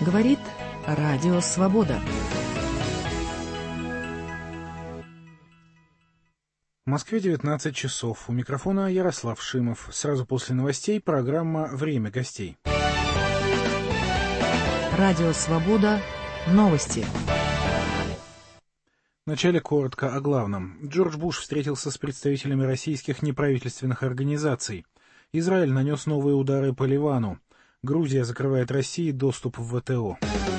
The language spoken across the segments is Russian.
говорит Радио Свобода. В Москве 19 часов. У микрофона Ярослав Шимов. Сразу после новостей программа «Время гостей». Радио Свобода. Новости. Вначале коротко о главном. Джордж Буш встретился с представителями российских неправительственных организаций. Израиль нанес новые удары по Ливану. Грузия закрывает России доступ в ВТО.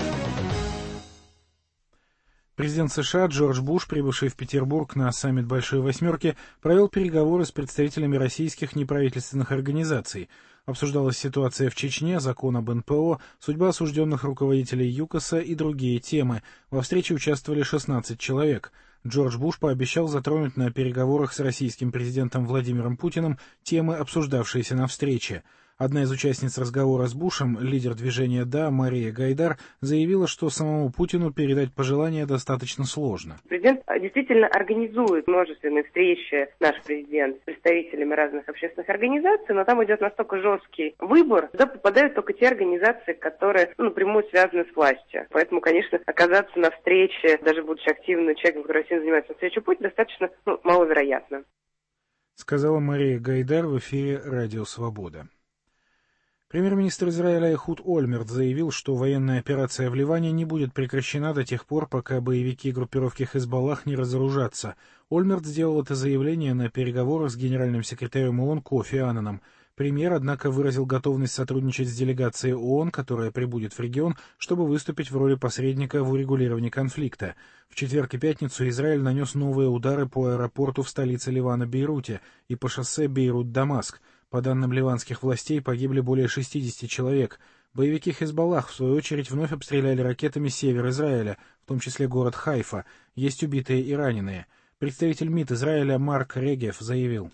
Президент США Джордж Буш, прибывший в Петербург на саммит Большой Восьмерки, провел переговоры с представителями российских неправительственных организаций. Обсуждалась ситуация в Чечне, закон об НПО, судьба осужденных руководителей ЮКОСа и другие темы. Во встрече участвовали 16 человек. Джордж Буш пообещал затронуть на переговорах с российским президентом Владимиром Путиным темы, обсуждавшиеся на встрече. Одна из участниц разговора с Бушем, лидер движения «Да» Мария Гайдар, заявила, что самому Путину передать пожелания достаточно сложно. Президент действительно организует множественные встречи, наш президент, с представителями разных общественных организаций, но там идет настолько жесткий выбор, туда попадают только те организации, которые напрямую связаны с властью. Поэтому, конечно, оказаться на встрече, даже будучи активным человеком, который сильно занимается встречей Путина, достаточно маловероятно. Сказала Мария Гайдар в эфире «Радио Свобода». Премьер-министр Израиля Эхуд Ольмерт заявил, что военная операция в Ливане не будет прекращена до тех пор, пока боевики группировки Хезболлах не разоружатся. Ольмерт сделал это заявление на переговорах с генеральным секретарем ООН Кофи Аннаном. Премьер, однако, выразил готовность сотрудничать с делегацией ООН, которая прибудет в регион, чтобы выступить в роли посредника в урегулировании конфликта. В четверг и пятницу Израиль нанес новые удары по аэропорту в столице Ливана Бейруте и по шоссе Бейрут-Дамаск. По данным ливанских властей, погибли более 60 человек. Боевики Хезболлах, в свою очередь, вновь обстреляли ракетами север Израиля, в том числе город Хайфа. Есть убитые и раненые. Представитель МИД Израиля Марк Регев заявил: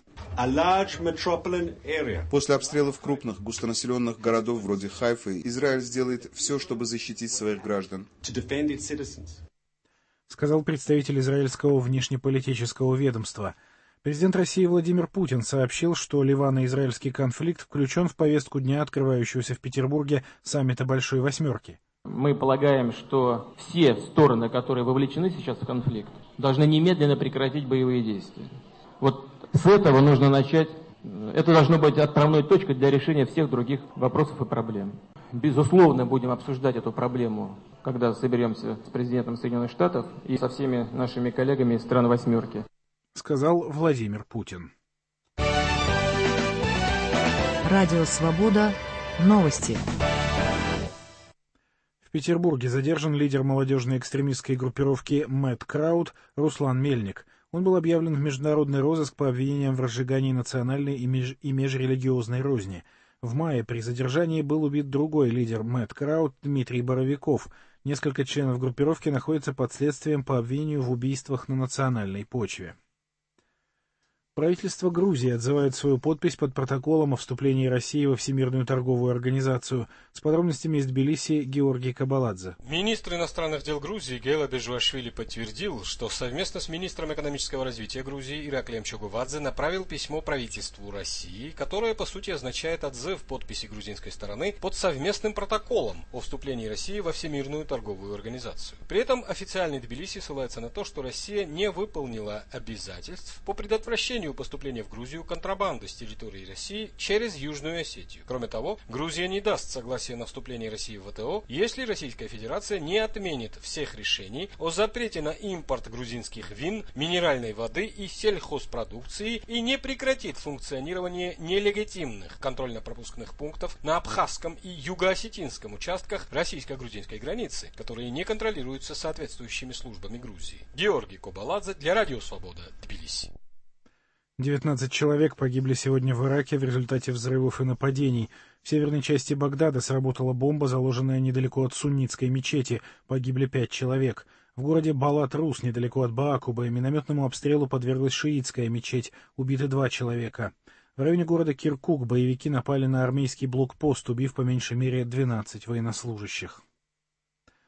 После обстрелов крупных густонаселенных городов вроде Хайфы, Израиль сделает все, чтобы защитить своих граждан. Сказал представитель израильского внешнеполитического ведомства. Президент России Владимир Путин сообщил, что ливано-израильский конфликт включен в повестку дня открывающегося в Петербурге саммита Большой Восьмерки. Мы полагаем, что все стороны, которые вовлечены сейчас в конфликт, должны немедленно прекратить боевые действия. Вот с этого нужно начать. Это должно быть отправной точкой для решения всех других вопросов и проблем. Безусловно, будем обсуждать эту проблему, когда соберемся с президентом Соединенных Штатов и со всеми нашими коллегами из стран Восьмерки. Сказал Владимир Путин. Радио Свобода. Новости. В Петербурге задержан лидер молодежной экстремистской группировки Мэт Крауд Руслан Мельник. Он был объявлен в международный розыск по обвинениям в разжигании национальной и межрелигиозной розни. В мае при задержании был убит другой лидер Мэт Крауд Дмитрий Боровиков. Несколько членов группировки находятся под следствием по обвинению в убийствах на национальной почве. Правительство Грузии отзывает свою подпись под протоколом о вступлении России во Всемирную торговую организацию. С подробностями из Тбилиси Георгий Кабаладзе. Министр иностранных дел Грузии Гейла Бежуашвили подтвердил, что совместно с министром экономического развития Грузии Ираклием Чогувадзе направил письмо правительству России, которое по сути означает отзыв подписи грузинской стороны под совместным протоколом о вступлении России во Всемирную торговую организацию. При этом официальный Тбилиси ссылается на то, что Россия не выполнила обязательств по предотвращению поступления в Грузию контрабанды с территории России через Южную Осетию. Кроме того, Грузия не даст согласия на вступление России в ВТО, если Российская Федерация не отменит всех решений о запрете на импорт грузинских вин, минеральной воды и сельхозпродукции и не прекратит функционирование нелегитимных контрольно-пропускных пунктов на абхазском и юго-осетинском участках российско-грузинской границы, которые не контролируются соответствующими службами Грузии. Георгий Кабаладзе для Радио Свобода, Тбилиси. 19 человек погибли сегодня в Ираке в результате взрывов и нападений. В северной части Багдада сработала бомба, заложенная недалеко от суннитской мечети. Погибли 5 человек. В городе Балат-Рус, недалеко от Баакуба, минометному обстрелу подверглась шиитская мечеть. Убиты 2 человека. В районе города Киркук боевики напали на армейский блокпост, убив по меньшей мере 12 военнослужащих.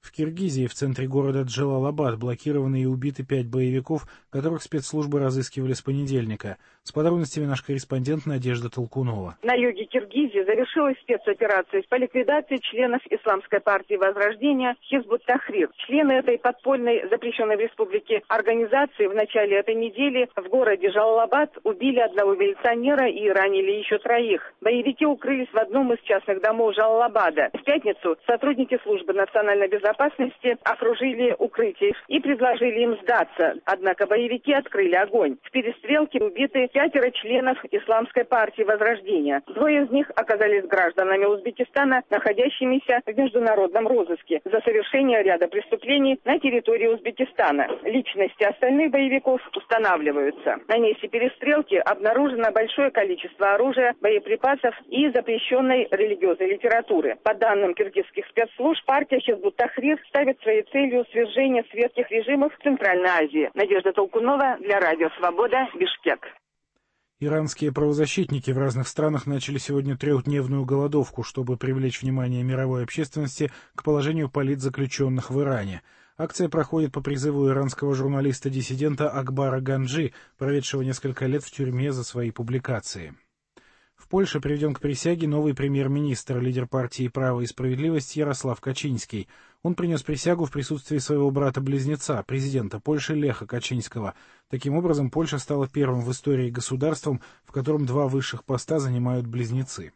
В Киргизии, в центре города Джалалабад, блокированы и убиты 5 боевиков, которых спецслужбы разыскивали с понедельника. С подробностями наш корреспондент Надежда Толкунова. На юге Киргизии завершилась спецоперация по ликвидации членов Исламской партии Возрождения Хизбут-Тахрир. Члены этой подпольной, запрещенной в республике организации в начале этой недели в городе Джалалабад убили одного милиционера и ранили еще 3. Боевики укрылись в одном из частных домов Джалалабада. В пятницу сотрудники службы национальной безопасности окружили укрытие и предложили им сдаться. Однако боевики открыли огонь. В перестрелке убиты 5 членов Исламской партии Возрождения. 2 из них оказались гражданами Узбекистана, находящимися в международном розыске за совершение ряда преступлений на территории Узбекистана. Личности остальных боевиков устанавливаются. На месте перестрелки обнаружено большое количество оружия, боеприпасов и запрещенной религиозной литературы. По данным киргизских спецслужб, партия Хизбут-Тахрир ставит своей целью свержение светских режимов в Центральной Азии. Надежда Толкунова для Радио Свобода, Бишкек. Иранские правозащитники в разных странах начали сегодня 3-дневную голодовку, чтобы привлечь внимание мировой общественности к положению политзаключенных в Иране. Акция проходит по призыву иранского журналиста-диссидента Акбара Ганджи, проведшего несколько лет в тюрьме за свои публикации. В Польше приведен к присяге новый премьер-министр, лидер партии «Право и справедливость» Ярослав Качинский. Он принес присягу в присутствии своего брата-близнеца, президента Польши Леха Качинского. Таким образом, Польша стала первым в истории государством, в котором 2 высших поста занимают близнецы.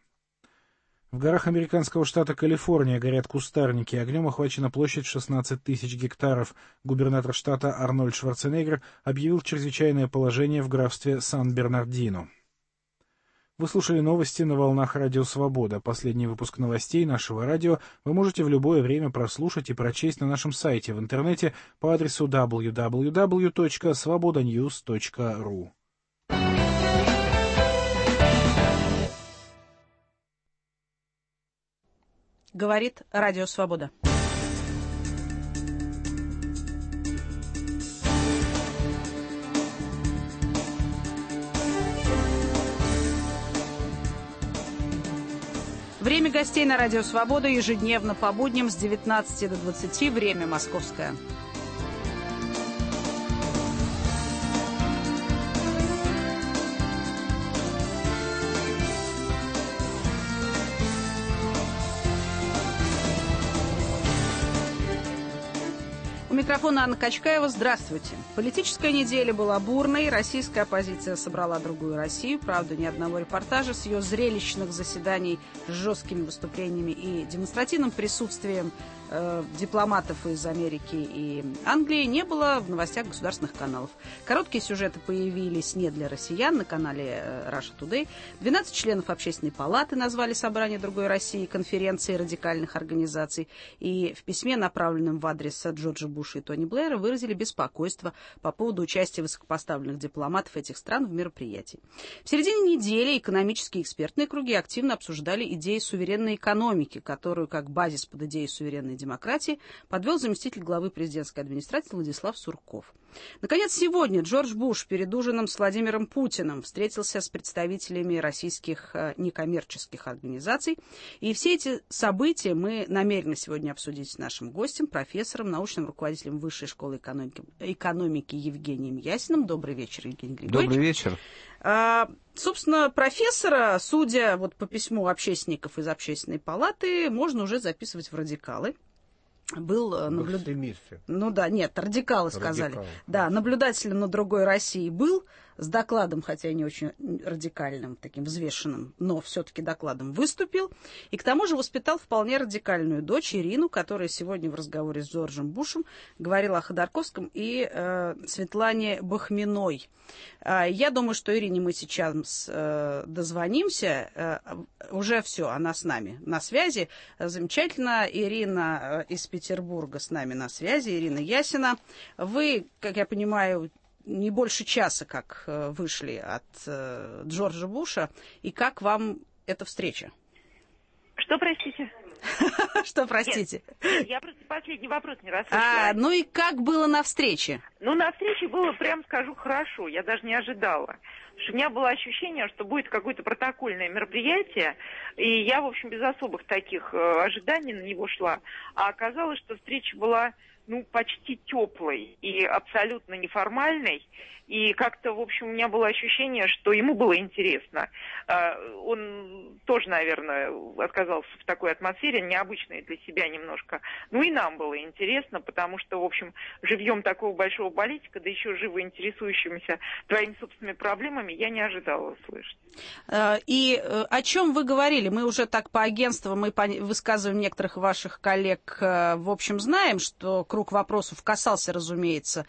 В горах американского штата Калифорния горят кустарники, огнем охвачена площадь 16 тысяч гектаров. Губернатор штата Арнольд Шварценеггер объявил чрезвычайное положение в графстве Сан-Бернардино. Вы слушали новости на волнах Радио Свобода. Последний выпуск новостей нашего радио вы можете в любое время прослушать и прочесть на нашем сайте в интернете по адресу www.svobodanews.ru. Говорит Радио Свобода. Время гостей на Радио Свобода ежедневно по будням с 19 до 20, время московское. У микрофона Анна Качкаева. Здравствуйте. Политическая неделя была бурной. Российская оппозиция собрала другую Россию. Правда, ни одного репортажа с ее зрелищных заседаний с жесткими выступлениями и демонстративным присутствием дипломатов из Америки и Англии не было в новостях государственных каналов. Короткие сюжеты появились не для россиян на канале Russia Today. 12 членов Общественной палаты назвали собрание другой России конференцией радикальных организаций. И в письме, направленном в адрес Джорджа Буша и Тони Блэра, выразили беспокойство по поводу участия высокопоставленных дипломатов этих стран в мероприятии. В середине недели экономические и экспертные круги активно обсуждали идеи суверенной экономики, которую как базис под идеей суверенной демократии подвел заместитель главы президентской администрации Владислав Сурков. Наконец, сегодня Джордж Буш перед ужином с Владимиром Путиным встретился с представителями российских некоммерческих организаций. И все эти события мы намерены сегодня обсудить с нашим гостем, профессором, научным руководителем Высшей школы экономики Евгением Ясиным. Добрый вечер, Евгений Григорьевич. Добрый вечер. Собственно, профессора, судя вот по письму общественников из Общественной палаты, можно уже записывать в радикалы. Был Ну да, нет, радикалы сказали. Да, наблюдателем на другой России был, с докладом, хотя и не очень радикальным, таким взвешенным, но все-таки докладом выступил. И к тому же воспитал вполне радикальную дочь Ирину, которая сегодня в разговоре с Джорджем Бушем говорила о Ходорковском и Светлане Бахминой. Я думаю, что Ирине мы сейчас дозвонимся. Уже все, она с нами на связи. Замечательно. Ирина из Петербурга с нами на связи. Ирина Ясина. Вы, как я понимаю, не больше часа как вышли от Джорджа Буша. И как вам эта встреча? Что, простите? Что, простите? Нет, я просто последний вопрос не расслышала. Ну и как было на встрече? Ну, на встрече было, прям скажу, хорошо. Я даже не ожидала. Потому что у меня было ощущение, что будет какое-то протокольное мероприятие. И я, в общем, без особых таких ожиданий на него шла. А оказалось, что встреча была, ну, почти теплой и абсолютно неформальной. И как-то, в общем, у меня было ощущение, что ему было интересно. Он тоже, наверное, оказался в такой атмосфере, необычной для себя немножко. Ну и нам было интересно, потому что, в общем, живьем такого большого политика, да еще живо интересующимся твоими собственными проблемами, я не ожидала услышать. И о чем вы говорили? Мы уже так по агентствам и по высказываниям некоторых ваших коллег, в общем, знаем, что круг вопросов касался, разумеется,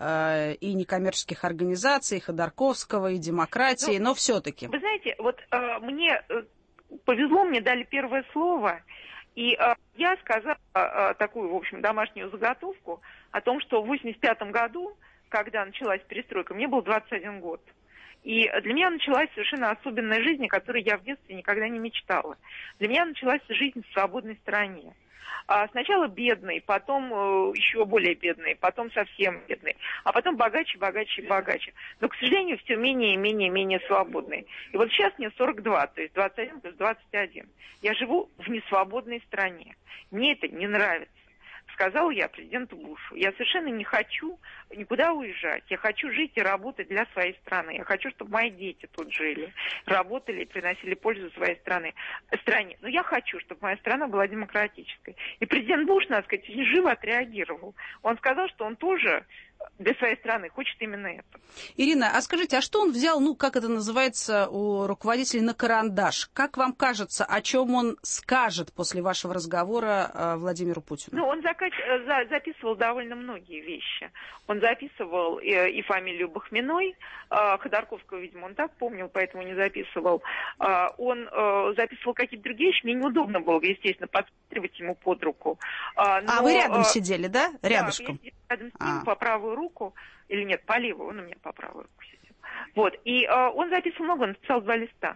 и некоммерческих организаций, и Ходорковского, и демократии, но все-таки. Вы знаете, вот мне повезло, мне дали первое слово, и я сказала такую, в общем, домашнюю заготовку о том, что в 1985 году, когда началась перестройка, мне был 21 год. И для меня началась совершенно особенная жизнь, о которой я в детстве никогда не мечтала. Для меня началась жизнь в свободной стране. Сначала бедный, потом еще более бедный, потом совсем бедный, а потом богаче, богаче и богаче. Но, к сожалению, все менее и менее и менее свободный. И вот сейчас мне 42, то есть 21 плюс 21. Я живу в несвободной стране. Мне это не нравится. Сказала я президенту Бушу. Я совершенно не хочу никуда уезжать. Я хочу жить и работать для своей страны. Я хочу, чтобы мои дети тут жили, работали и приносили пользу своей стране. Но я хочу, чтобы моя страна была демократической. И президент Буш, надо сказать, живо отреагировал. Он сказал, что он тоже для своей страны хочет именно это. Ирина, а скажите, а что он взял, ну, как это называется у руководителей, на карандаш? Как вам кажется, о чем он скажет после вашего разговора Владимиру Путину? Ну, он записывал довольно многие вещи. Он записывал и фамилию Бахминой, Ходорковского, видимо, он так помнил, поэтому не записывал. Он записывал какие-то другие вещи. Мне неудобно было, естественно, подсматривать ему под руку. Но, вы рядом сидели, да? Рядышком? Да, я рядом с ним по правую руку, или нет, по левую, он у меня по правую руку сидел. Вот, и он записывал много, он написал 2 листа.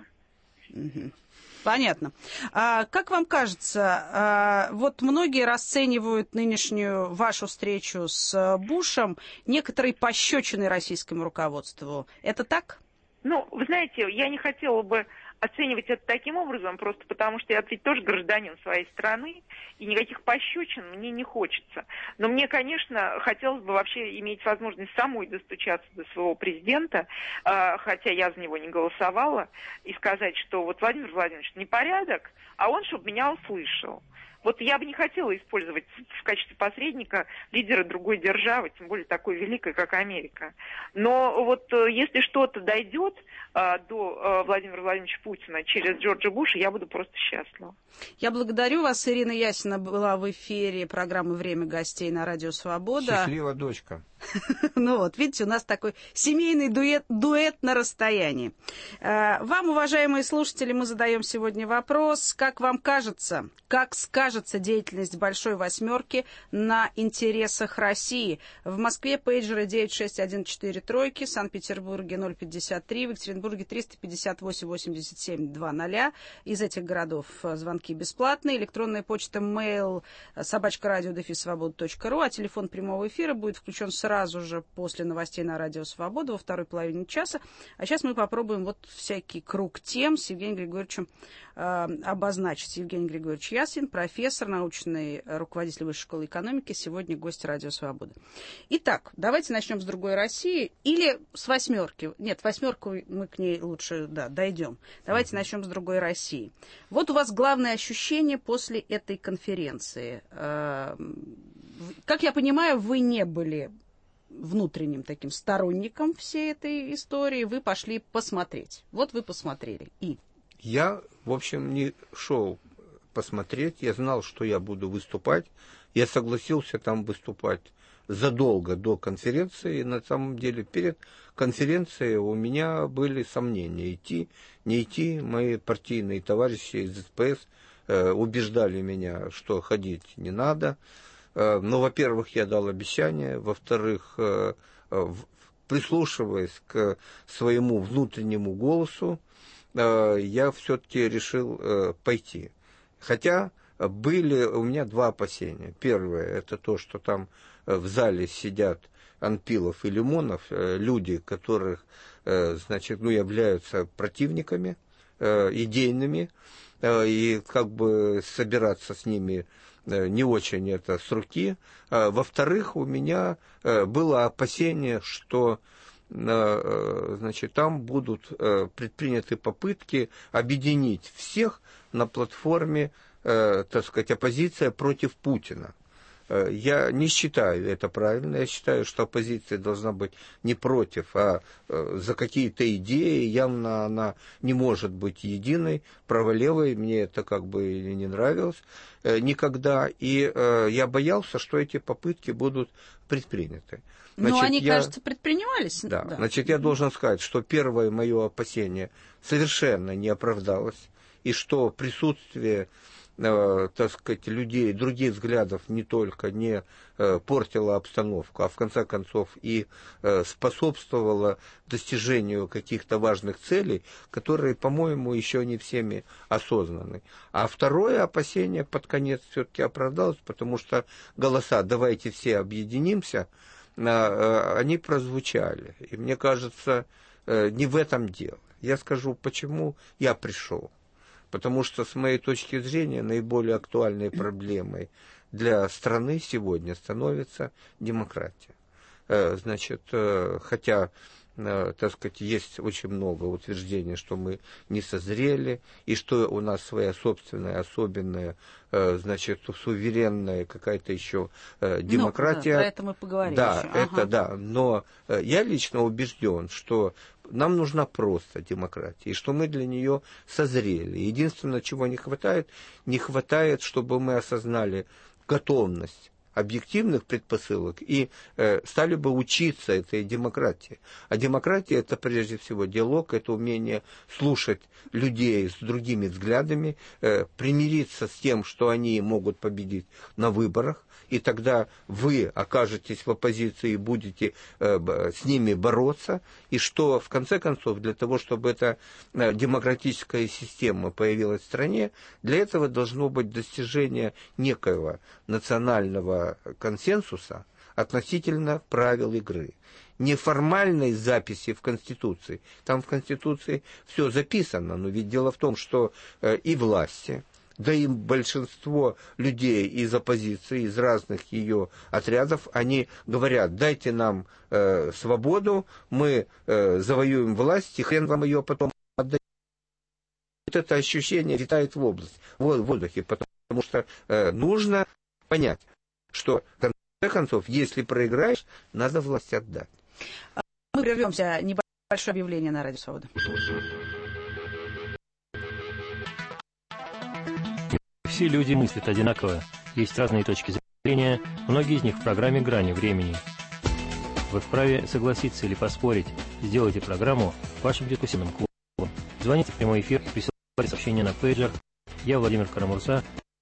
Понятно. Как вам кажется, вот многие расценивают нынешнюю вашу встречу с Бушем некоторой пощечиной российскому руководству. Это так? Ну, вы знаете, я не хотела бы оценивать это таким образом, просто потому что я ведь тоже гражданин своей страны, и никаких пощечин мне не хочется. Но мне, конечно, хотелось бы вообще иметь возможность самой достучаться до своего президента, хотя я за него не голосовала, и сказать, что вот Владимир Владимирович непорядок, а он, чтобы меня услышал. Вот я бы не хотела использовать в качестве посредника лидера другой державы, тем более такой великой, как Америка. Но вот если что-то дойдет до Владимира Владимировича Путина через Джорджа Буша, я буду просто счастлива. Я благодарю вас. Ирина Ясина была в эфире программы «Время гостей» на Радио Свобода. Счастлива дочка. Ну вот, видите, у нас такой семейный дуэт на расстоянии. Вам, уважаемые слушатели, мы задаем сегодня вопрос. Как вам кажется, как скажется деятельность Большой Восьмерки на интересах России? В Москве пейджеры 96143, в Санкт-Петербурге 053, в Екатеринбурге 358-87-00. Из этих городов звонки бесплатные. Электронная почта mail @radio-svoboda.ru, а телефон прямого эфира будет включен сразу же после новостей на Радио Свобода во второй половине часа. А сейчас мы попробуем вот всякий круг тем с Евгением Григорьевичем обозначить. Евгений Григорьевич Ясин, профессор, научный руководитель Высшей школы экономики, сегодня гость Радио Свобода. Итак, давайте начнем с другой России или с восьмерки. Нет, восьмерку мы к ней лучше дойдем. Давайте начнем с другой России. Вот у вас главное ощущение после этой конференции. Как я понимаю, вы не были внутренним таким сторонником всей этой истории, вы пошли посмотреть. Вот вы посмотрели. И? Я, в общем, не шел посмотреть, я знал, что я буду выступать. Я согласился там выступать задолго до конференции. На самом деле, перед конференцией у меня были сомнения, идти, не идти. Мои партийные товарищи из СПС убеждали меня, что ходить не надо. Но, во-первых, я дал обещание, во-вторых, прислушиваясь к своему внутреннему голосу, я все-таки решил пойти. Хотя были у меня два опасения. Первое, это то, что там в зале сидят Анпилов и Лимонов, люди, которых, значит, являются противниками идейными, и как бы собираться с ними не очень это с руки. Во-вторых, у меня было опасение, что значит, там будут предприняты попытки объединить всех на платформе, так сказать, оппозиция против Путина. Я не считаю это правильно. Я считаю, что оппозиция должна быть не против, а за какие-то идеи. Явно она не может быть единой, право-левой. Мне это как бы не нравилось никогда. И я боялся, что эти попытки будут предприняты. Значит, но они, кажется, предпринимались. Да. Значит, я должен сказать, что первое мое опасение совершенно не оправдалось. И что присутствие, так сказать, людей, других взглядов не только не портило обстановку, а в конце концов и способствовало достижению каких-то важных целей, которые, по-моему, еще не всеми осознаны. А второе опасение под конец все-таки оправдалось, потому что голоса «давайте все объединимся», они прозвучали. И мне кажется, не в этом дело. Я скажу, почему я пришел. Потому что, с моей точки зрения, наиболее актуальной проблемой для страны сегодня становится демократия. Значит, хотя, так сказать, есть очень много утверждений, что мы не созрели, и что у нас своя собственная, особенная, значит, суверенная какая-то еще демократия. Про это мы поговорим да, еще. Это да. Но я лично убежден, что нам нужна просто демократия, и что мы для нее созрели. Единственное, чего не хватает, чтобы мы осознали готовность объективных предпосылок и стали бы учиться этой демократии. А демократия – это прежде всего диалог, это умение слушать людей с другими взглядами, примириться с тем, что они могут победить на выборах, и тогда вы окажетесь в оппозиции и будете с ними бороться, и что, в конце концов, для того, чтобы эта демократическая система появилась в стране, для этого должно быть достижение некоего национального консенсуса относительно правил игры. Неформальной записи в Конституции. Там в Конституции все записано, но ведь дело в том, что и власти, да и большинство людей из оппозиции, из разных ее отрядов, они говорят: дайте нам свободу, мы завоюем власть, и хрен вам ее потом отдадим. Вот это ощущение витает в воздухе, потому что нужно понять, что в конце концов, если проиграешь, надо власть отдать. Мы прервемся. Небольшое объявление на Радио Свобода. Все люди мыслят одинаково. Есть разные точки зрения, многие из них в программе «Грани времени». Вы вправе согласиться или поспорить. Сделайте программу вашим дискуссионным клубом. Звоните в прямой эфир, присылайте сообщение на пейджер. Я Владимир Карамурса.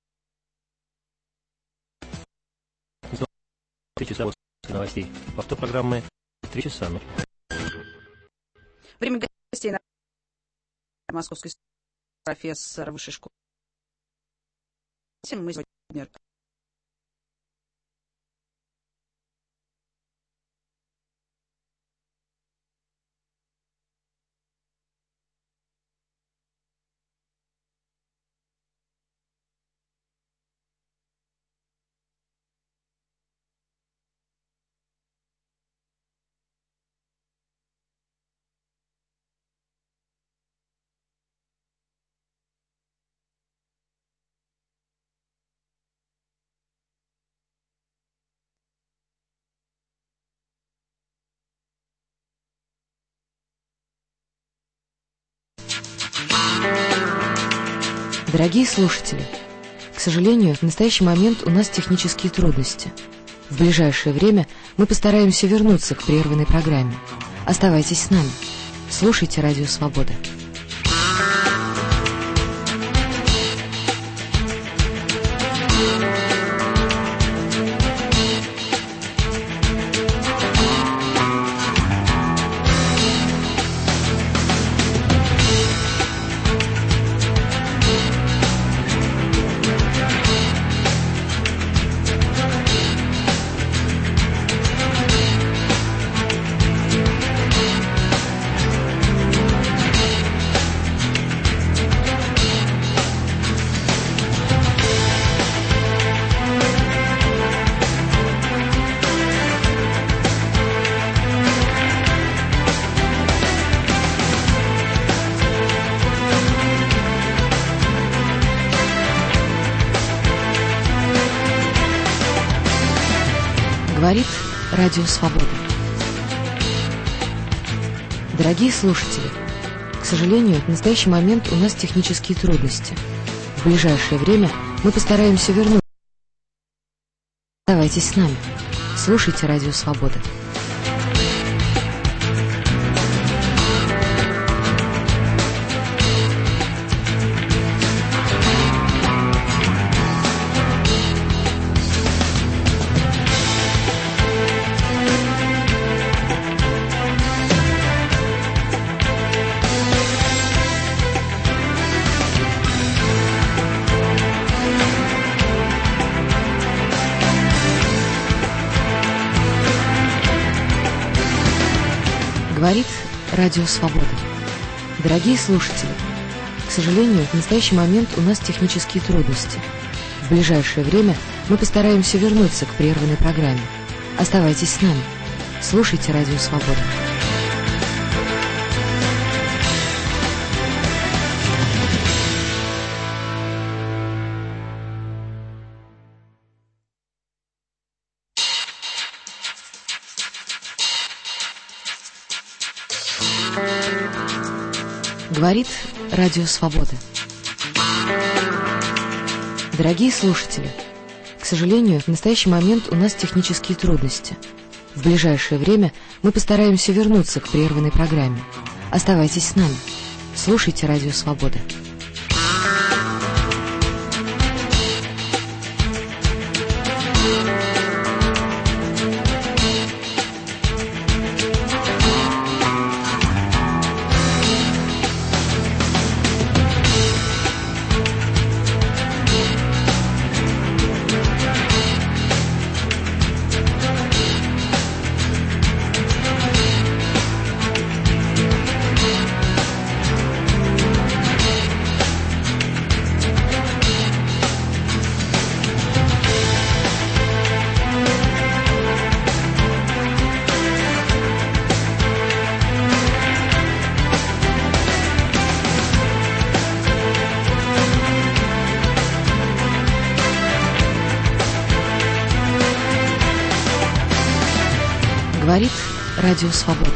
3 часа после новостей. Повтор программы 3 часа. Время гостей на Московской профессор высшей школы. Мы сегодня Дорогие слушатели, к сожалению, в настоящий момент у нас технические трудности. В ближайшее время мы постараемся вернуться к прерванной программе. Оставайтесь с нами. Слушайте Радио Свобода. Говорит Радио Свобода. Дорогие слушатели, к сожалению, в настоящий момент у нас технические трудности. В ближайшее время мы постараемся вернуть. Оставайтесь с нами. Слушайте Радио Свобода. Говорит Радио Свобода. Дорогие слушатели, к сожалению, в настоящий момент у нас технические трудности. В ближайшее время мы постараемся вернуться к прерванной программе. Оставайтесь с нами. Слушайте Радио Свобода. Говорит Радио Свобода. Дорогие слушатели, к сожалению, в настоящий момент у нас технические трудности. В ближайшее время мы постараемся вернуться к прерванной программе. Оставайтесь с нами. Слушайте Радио Свобода. Говорит Радио Свобода.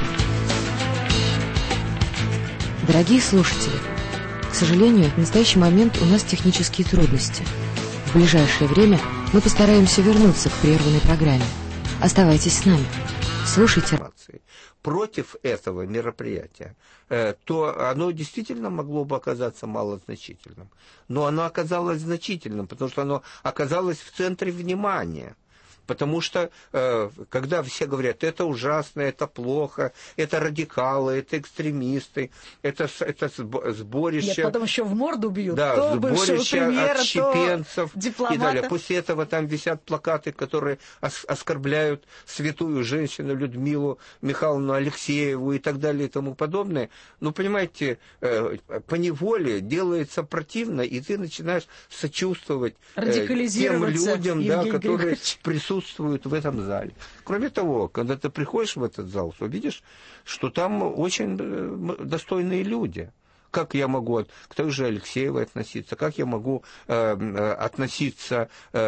Дорогие слушатели, к сожалению, в настоящий момент у нас технические трудности. В ближайшее время мы постараемся вернуться к прерванной программе. Оставайтесь с нами. Слушайте. Против этого мероприятия, то оно действительно могло бы оказаться малозначительным. Но оно оказалось значительным, потому что оно оказалось в центре внимания. Потому что, когда все говорят, это ужасно, это плохо, это радикалы, это экстремисты, это сборище... Нет, потом еще в морду бьют. Да, то сборище премьера, отщепенцев дипломата. И далее. После этого там висят плакаты, которые оскорбляют святую женщину Людмилу Михайловну Алексееву и так далее и тому подобное. Ну, понимаете, поневоле делается противно, и ты начинаешь сочувствовать тем людям, да, которые присутствуют в этом зале. Кроме того, когда ты приходишь в этот зал, то видишь, что там очень достойные люди. Как я могу к той же Алексеевой относиться? Как я могу относиться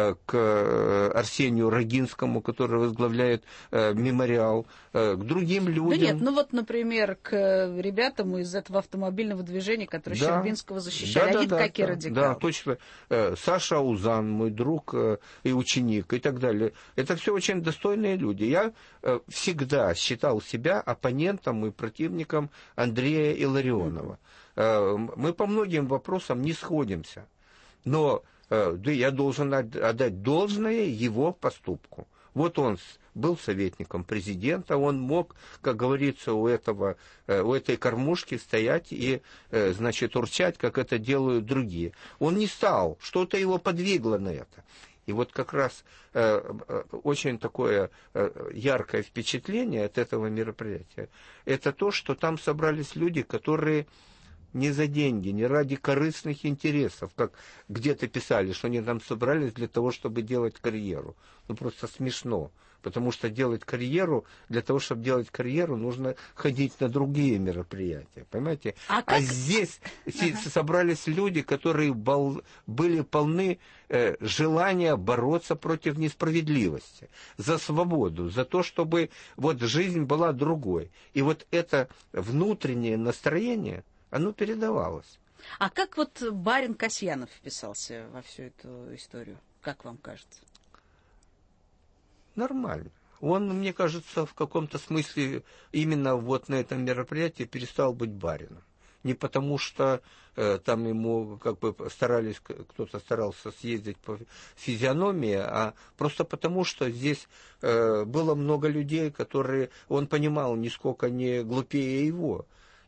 к Арсению Рогинскому, который возглавляет мемориал, к другим людям? Да нет, ну вот, например, к ребятам из этого автомобильного движения, которые Щербинского защищали. Они какие радикалы. Да, точно. Саша Аузан, мой друг и ученик, и так далее. Это все очень достойные люди. Я всегда считал себя оппонентом и противником Андрея Илларионова. Мы по многим вопросам не сходимся, но я должен отдать должное его поступку. Вот он был советником президента, он мог, как говорится, у этой кормушки стоять и, значит, урчать, как это делают другие. Он не стал, что-то его подвигло на это. И вот как раз очень такое яркое впечатление от этого мероприятия, это то, что там собрались люди, которые не за деньги, не ради корыстных интересов, как где-то писали, что они там собрались для того, чтобы делать карьеру. Ну, просто смешно. Потому что для того, чтобы делать карьеру, нужно ходить на другие мероприятия, понимаете? А здесь собрались люди, которые были полны желания бороться против несправедливости, за свободу, за то, чтобы вот жизнь была другой. И вот это внутреннее настроение, оно передавалось. А как вот барин Касьянов вписался во всю эту историю, как вам кажется? Нормально. Он, мне кажется, в каком-то смысле именно вот на этом мероприятии перестал быть барином. Не потому, что там ему как бы кто-то старался съездить по физиономии, а просто потому, что здесь было много людей, которые он понимал нисколько не глупее его.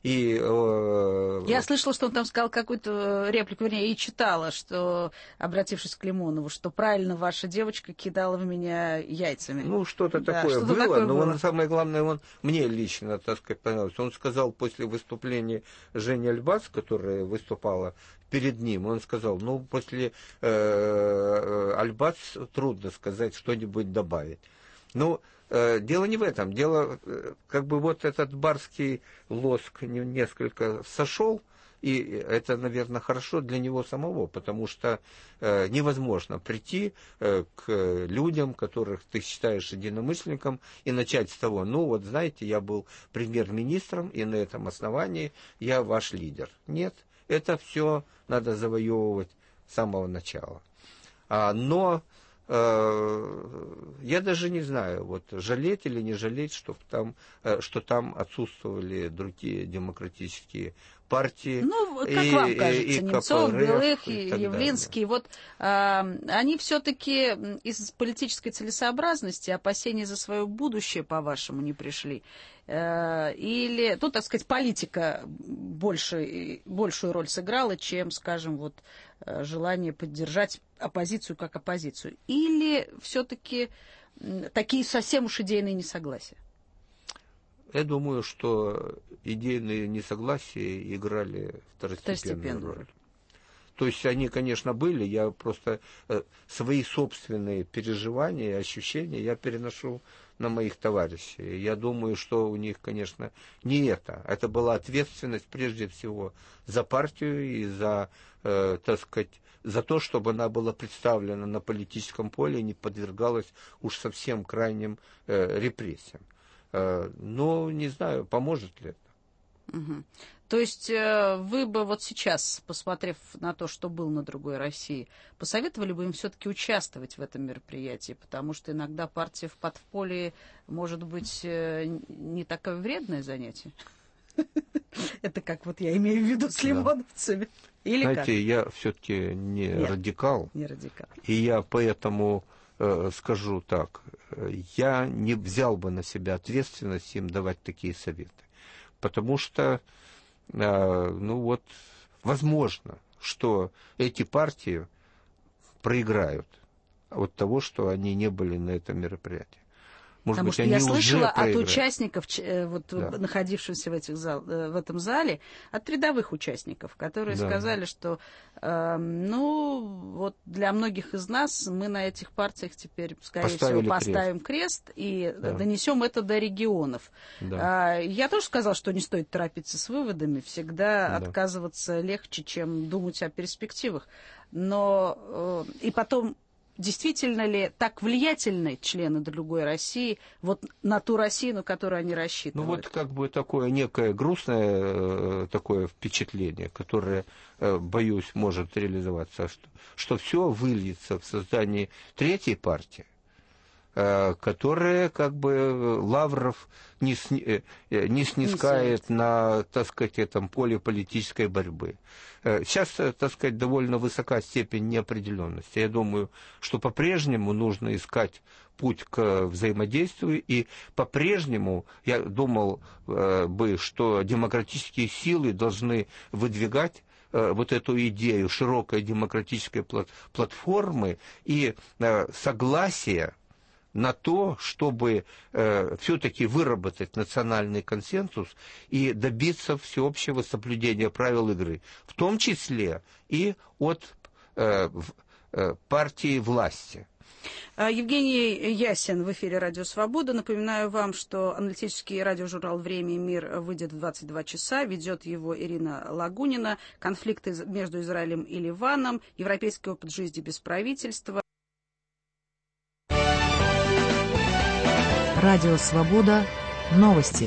Я слышала, что он там сказал какую-то реплику, вернее, и читала, что, обратившись к Лимонову, что правильно ваша девочка кидала в меня яйцами. Ну, что-то такое было, но самое главное, он мне лично, так сказать, понравился. Он сказал после выступления Жени Альбац, которая выступала перед ним, он сказал, ну, после Альбац трудно сказать, что-нибудь добавить. Ну, дело не в этом. Дело, как бы вот этот барский лоск несколько сошел, и это, наверное, хорошо для него самого, потому что невозможно прийти к людям, которых ты считаешь единомышленником, и начать с того, ну вот знаете, я был премьер-министром, и на этом основании я ваш лидер. Нет, это все надо завоевывать с самого начала. Но я даже не знаю, вот жалеть или не жалеть, что там отсутствовали другие демократические партии. Ну, как вам кажется, Немцов, Белых, Явлинский, вот они все-таки из политической целесообразности, опасений за свое будущее, по-вашему, не пришли? Или, ну, так сказать, политика большую роль сыграла, чем, скажем, вот желание поддержать оппозицию как оппозицию? Или все-таки такие совсем уж идейные несогласия? Я думаю, что идейные несогласия играли второстепенную роль. То есть они, конечно, были, я просто свои собственные переживания и ощущения я переношу на моих товарищей. Я думаю, что у них, конечно, не это. Это была ответственность прежде всего за партию и за, так сказать, за то, чтобы она была представлена на политическом поле и не подвергалась уж совсем крайним репрессиям. Но не знаю, поможет ли это. Угу. То есть вы бы вот сейчас, посмотрев на то, что было на другой России, посоветовали бы им все-таки участвовать в этом мероприятии, потому что иногда партия в подполье может быть не такое вредное занятие? Это как вот я имею в виду с лимоновцами. Или знаете, я все-таки не радикал. Не радикал. И я поэтому скажу так, я не взял бы на себя ответственность им давать такие советы. Потому что, ну вот, возможно, что эти партии проиграют от того, что они не были на этом мероприятии. Может Потому быть, что они я слышала от проиграют. участников, вот, находившихся в этом зале, от рядовых участников, которые сказали, что ну, вот для многих из нас мы на этих партиях теперь, скорее всего, поставим крест и донесем это до регионов. Я тоже сказала, что не стоит торопиться с выводами, всегда отказываться легче, чем думать о перспективах. Но и потом... Действительно ли так влиятельны члены другой России вот на ту Россию, на которую они рассчитывают? Ну вот как бы такое некое грустное такое впечатление, которое, боюсь, может реализоваться, что все выльется в создании третьей партии, которая как бы лавров не снискает на, так сказать, этом поле политической борьбы. Сейчас, так сказать, довольно высока степень неопределенности. Я думаю, что по-прежнему нужно искать путь к взаимодействию, и по-прежнему я думал бы, что демократические силы должны выдвигать вот эту идею широкой демократической платформы и согласия на то, чтобы все-таки выработать национальный консенсус и добиться всеобщего соблюдения правил игры, в том числе и от партии власти. Евгений Ясин в эфире «Радио Свобода». Напоминаю вам, что аналитический радиожурнал «Время и мир» выйдет в 22 часа. Ведет его Ирина Лагунина. Конфликты между Израилем и Ливаном. Европейский опыт жизни без правительства. Радио Свобода. Новости.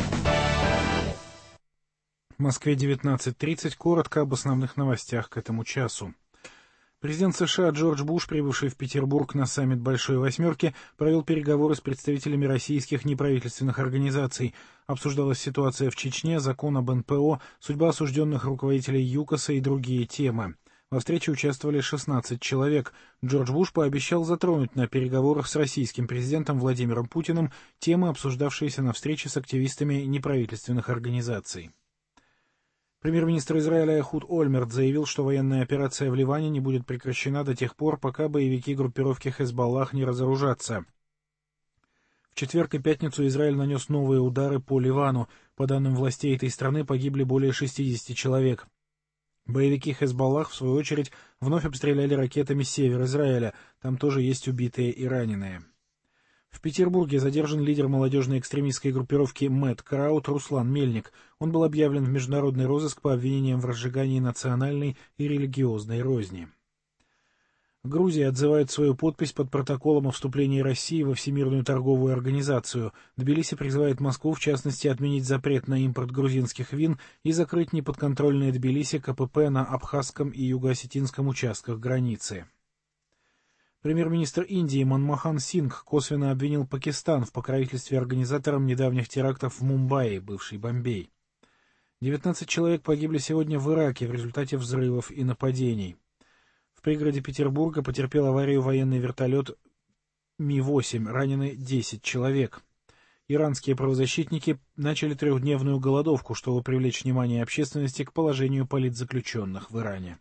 В Москве 19:30. Коротко об основных новостях к этому часу. Президент США Джордж Буш, прибывший в Петербург на саммит Большой Восьмерки, провел переговоры с представителями российских неправительственных организаций. Обсуждалась ситуация в Чечне, закон об НПО, судьба осужденных руководителей ЮКОСа и другие темы. Во встрече участвовали 16 человек. Джордж Буш пообещал затронуть на переговорах с российским президентом Владимиром Путиным темы, обсуждавшиеся на встрече с активистами неправительственных организаций. Премьер-министр Израиля Эхуд Ольмерт заявил, что военная операция в Ливане не будет прекращена до тех пор, пока боевики группировки Хезболлах не разоружатся. В четверг и пятницу Израиль нанес новые удары по Ливану. По данным властей этой страны, погибли более 60 человек. Боевики Хезболлах, в свою очередь, вновь обстреляли ракетами север Израиля. Там тоже есть убитые и раненые. В Петербурге задержан лидер молодежной экстремистской группировки Мэт Краут Руслан Мельник. Он был объявлен в международный розыск по обвинениям в разжигании национальной и религиозной розни. Грузия отзывает свою подпись под протоколом о вступлении России во Всемирную торговую организацию. Тбилиси призывает Москву, в частности, отменить запрет на импорт грузинских вин и закрыть неподконтрольные Тбилиси КПП на Абхазском и Юго-Осетинском участках границы. Премьер-министр Индии Манмохан Сингх косвенно обвинил Пакистан в покровительстве организаторам недавних терактов в Мумбаи, бывший Бомбей. 19 человек погибли сегодня в Ираке в результате взрывов и нападений. В пригороде Петербурга потерпел аварию военный вертолет Ми-8, ранены 10 человек. Иранские правозащитники начали 3-дневную голодовку, чтобы привлечь внимание общественности к положению политзаключенных в Иране.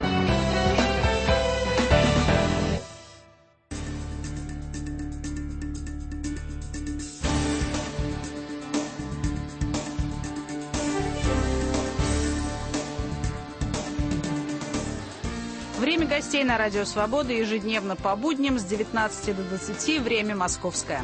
Время гостей на Радио Свобода ежедневно по будням с 19 до 20, время московское.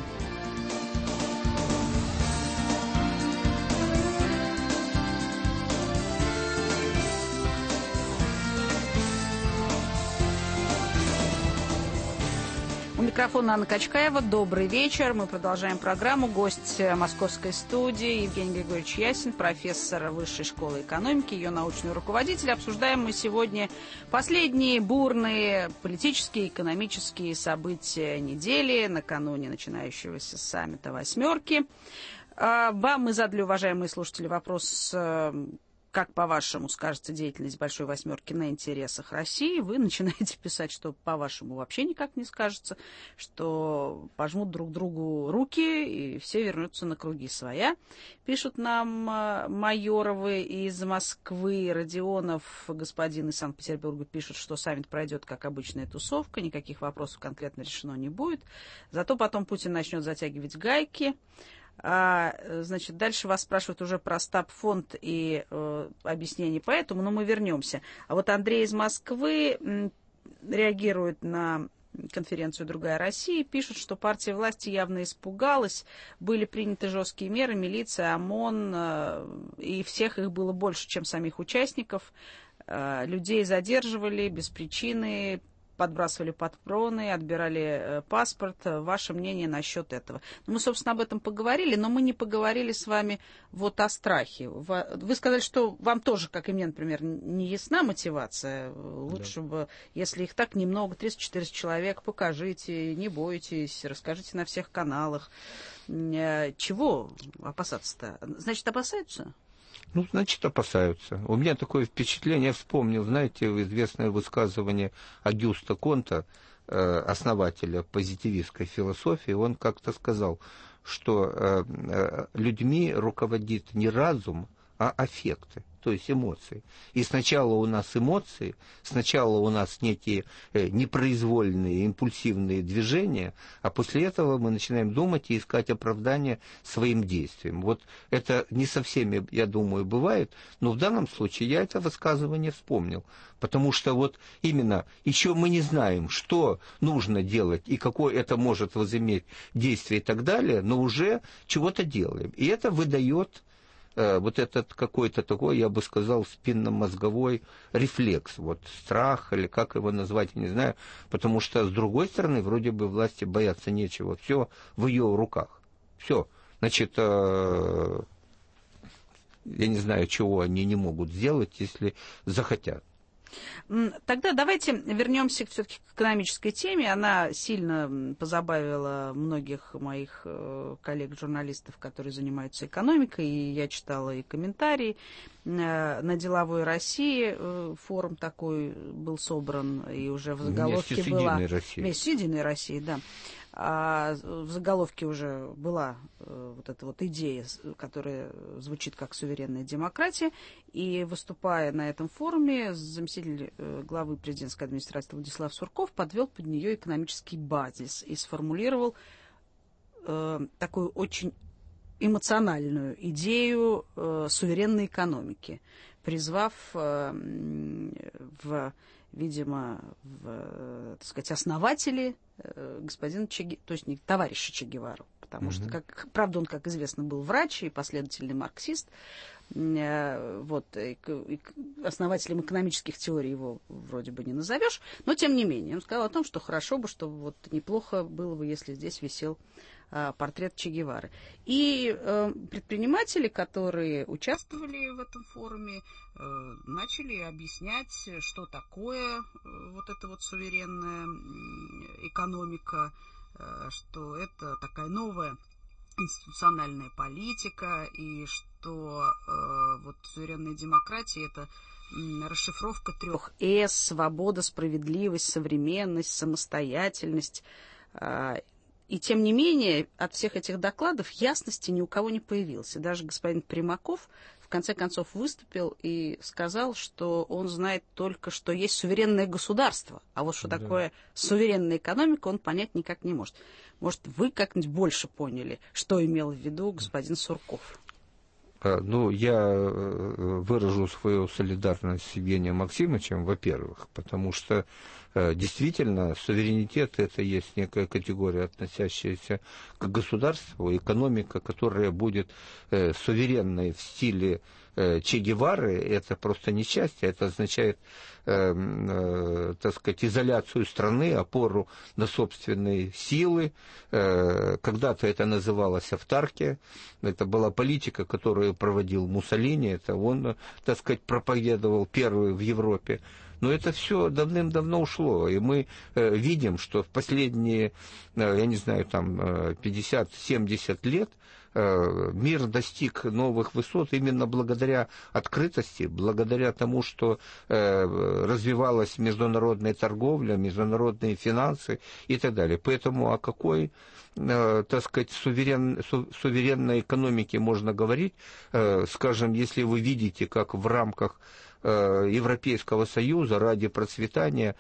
У микрофона Анна Качкаева. Добрый вечер. Мы продолжаем программу. Гость московской студии Евгений Григорьевич Ясин, профессор Высшей школы экономики, ее научный руководитель. Обсуждаем мы сегодня последние бурные политические и экономические события недели, накануне начинающегося саммита «Восьмерки». Вам мы задали, уважаемые слушатели, вопрос: как, по-вашему, скажется деятельность Большой Восьмерки на интересах России? Вы начинаете писать, что, по-вашему, вообще никак не скажется, что пожмут друг другу руки и все вернутся на круги своя. Пишут нам Майоровы из Москвы, Родионов, господин из Санкт-Петербурга, пишут, что саммит пройдет как обычная тусовка, никаких вопросов конкретно решено не будет. Зато потом Путин начнет затягивать гайки. Значит, дальше вас спрашивают уже про стабфонд и объяснение по этому, но мы вернемся. А вот Андрей из Москвы реагирует на конференцию «Другая Россия», пишет, что партия власти явно испугалась, были приняты жесткие меры, милиция, ОМОН, и всех их было больше, чем самих участников. Людей задерживали без причины, подбрасывали патроны, отбирали паспорт. Ваше мнение насчет этого? Мы, собственно, об этом поговорили, но мы не поговорили с вами вот о страхе. Вы сказали, что вам тоже, как и мне, например, не ясна мотивация. Лучше бы, если их так немного, 300-400 человек, покажите, не бойтесь, расскажите на всех каналах. Чего опасаться-то? Значит, опасаются? Ну, значит, опасаются. У меня такое впечатление, я вспомнил, знаете, известное высказывание Агюста Конта, основателя позитивистской философии. Он как-то сказал, что людьми руководит не разум, а аффекты, то есть эмоции. И сначала у нас эмоции, сначала у нас некие непроизвольные, импульсивные движения, а после этого мы начинаем думать и искать оправдание своим действиям. Вот это не со всеми, я думаю, бывает, но в данном случае я это высказывание вспомнил, потому что вот именно еще мы не знаем, что нужно делать и какое это может возыметь действие и так далее, но уже чего-то делаем. И это выдает вот этот какой-то такой, я бы сказал, спинномозговой рефлекс, вот страх, или как его назвать, я не знаю, потому что, с другой стороны, вроде бы власти бояться нечего, все в ее руках, все, значит, я не знаю, чего они не могут сделать, если захотят. Тогда давайте вернемся все-таки к экономической теме. Она сильно позабавила многих моих коллег-журналистов, которые занимаются экономикой, и я читала и комментарии. На «Деловой России» форум такой был собран, и уже в заголовке была... Вместе с «Единой Россией», да. А в заголовке уже была вот эта вот идея, которая звучит как суверенная демократия. И выступая на этом форуме, заместитель главы президентской администрации Владислав Сурков подвел под нее экономический базис и сформулировал такую очень эмоциональную идею суверенной экономики, призвав так сказать, основатели господина то есть не товарища Че Гевару, потому что, правда, он, как известно, был врач и последовательный марксист. Вот, основателем экономических теорий его вроде бы не назовешь, но тем не менее он сказал о том, что хорошо бы, что вот неплохо было бы, если здесь висел портрет Че Гевары. И предприниматели, которые участвовали в этом форуме, начали объяснять, что такое вот эта вот суверенная экономика, что это такая новая институциональная политика, и что вот суверенная демократия — это расшифровка 3 С: свобода, справедливость, современность, самостоятельность. И тем не менее, от всех этих докладов ясности ни у кого не появилось. И даже господин Примаков в конце концов выступил и сказал, что он знает только, что есть суверенное государство, а вот что такое суверенная экономика, он понять никак не может. Может, вы как-нибудь больше поняли, что имел в виду господин Сурков? Ну, я выражу свою солидарность с Евгением Максимовичем, во-первых, потому что действительно суверенитет — это есть некая категория, относящаяся к государству, экономика, которая будет суверенной в стиле Че Гевары, это просто несчастье, это означает, так сказать, изоляцию страны, опору на собственные силы. Когда-то это называлось автаркия, это была политика, которую проводил Муссолини, это он, так сказать, проповедовал первый в Европе. Но это все давным-давно ушло, и мы видим, что в последние, я не знаю, там 50-70 лет мир достиг новых высот именно благодаря открытости, благодаря тому, что развивалась международная торговля, международные финансы и так далее. Поэтому о какой, так сказать, суверенной экономике можно говорить, скажем, если вы видите, как в рамках Европейского Союза ради процветания